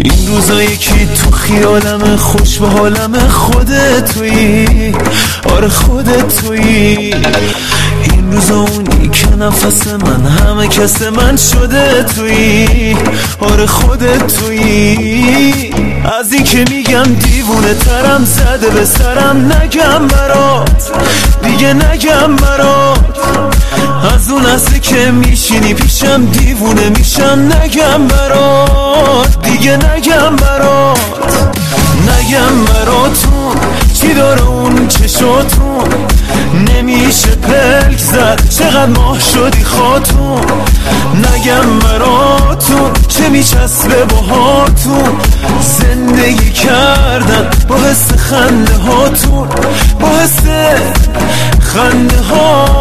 این روزا یکی تو خیالم خوش به حالم خودت تویی، آره خودت تویی. این روزا اونی که نفس من همه کس من شده تویی، آره خودت تویی. از این که میگم دیوونه ترم زده به سرم، نگم برات دیگه نگم برات. از اون لحظه که میشینی پیشم دیوونه میشم، نگم برات دیگه نگم برات. نگم براتون چی داره اون چشاتون، نمیشه پلک زد چقدر ماه شدی خاتون. نگم براتون چه میچسبه باهاتون، زندگی کردن با حس خنده هاتون، با حس خنده هاتون.